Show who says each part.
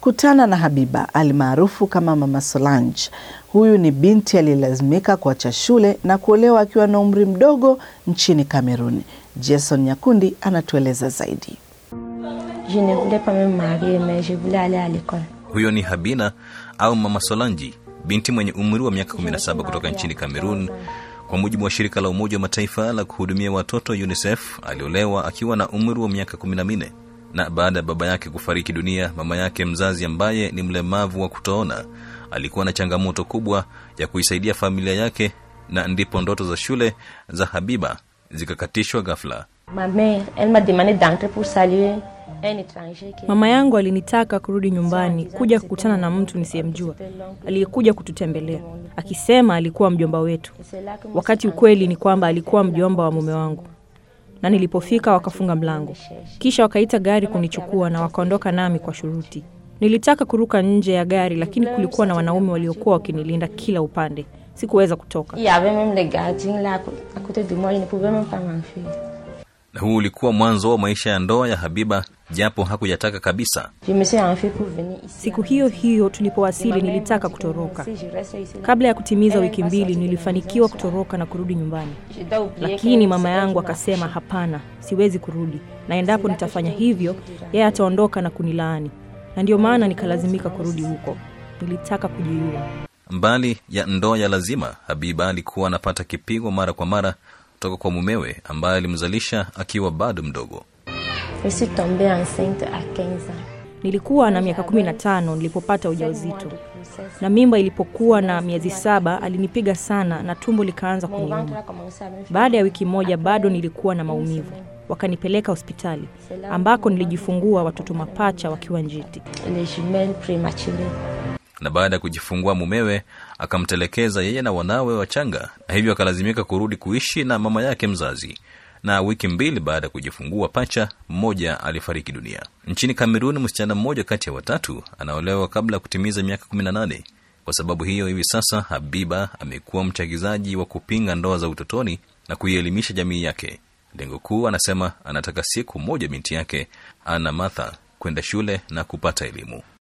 Speaker 1: Kutana na Habiba almaarufu kama Mama Solange. Huyu ni binti aliyelazimika kuacha shule na kuolewa akiwa na umri mdogo nchini Kamerun. Jason Nyakundi anatueleza zaidi.
Speaker 2: Huyo ni Habina au Mama Solange, binti mwenye umri wa miaka 17 kutoka nchini Kamerun. Kwa mujibu wa shirika la Umoja wa Mataifa la kuhudumia watoto UNICEF, aliolewa akiwa na umri wa miaka 14. Na baada ya baba yake kufariki dunia, mama yake mzazi ambaye ni mlemavu wa kutoona alikuwa na changamoto kubwa ya kuisaidia familia yake, na ndipo ndoto za shule za Habiba zikakatishwa ghafla.
Speaker 3: Mama yangu alinitaka kurudi nyumbani kuja kukutana na mtu nisiyemjua aliyekuja kututembelea, akisema alikuwa mjomba wetu, wakati ukweli ni kwamba alikuwa mjomba wa mume wangu. Na nilipofika wakafunga mlango, kisha wakaita gari kunichukua na wakaondoka nami kwa shuruti. Nilitaka kuruka nje ya gari, lakini kulikuwa na wanaume waliokuwa wakinilinda kila upande. Sikuweza kutoka.
Speaker 2: Na huu ulikuwa mwanzo wa maisha ya ndoa ya Habiba, japo hakujataka kabisa.
Speaker 3: Siku hiyo hiyo tulipowasili nilitaka kutoroka. Kabla ya kutimiza wiki 2 nilifanikiwa kutoroka na kurudi nyumbani. Lakini mama yangu akasema hapana, siwezi kurudi. Na endapo nitafanya hivyo, yeye ataondoka na kunilaani. Na ndio maana nikalazimika kurudi huko. Nilitaka kujiua.
Speaker 2: Mbali ya ndoa ya lazima, Habiba alikuwa anapata kipigo mara kwa mara kutoka kwa mumewe ambaye alimzalisha akiwa bado mdogo.
Speaker 3: Nilikuwa na miaka 15 nilipopata ujauzito. Na mimba ilipokuwa na miezi 7 alinipiga sana na tumbo likaanza kuniuma. Baada ya wiki 1 bado nilikuwa na maumivu. Wakanipeleka hospitali ambako nilijifungua watoto mapacha wakiwa njiti.
Speaker 2: Na baada ya kujifungua mumewe akamtelekeza yeye na wanawe wachanga, na hivyo akalazimika kurudi kuishi na mama yake mzazi. Na wiki 2 baada ya kujifungua pacha, mmoja alifariki dunia. Nchini Kamerun, msichana mmoja kati ya 3 anaolewa kabla ya kutimiza miaka 18. Kwa sababu hiyo, hivi sasa Habiba amekuwa mchagizaji wa kupinga ndoa za utotoni na kuielimisha jamii yake. Lengo kuu, anasema, anataka siku moja binti yake Ana Martha kwenda shule na kupata elimu.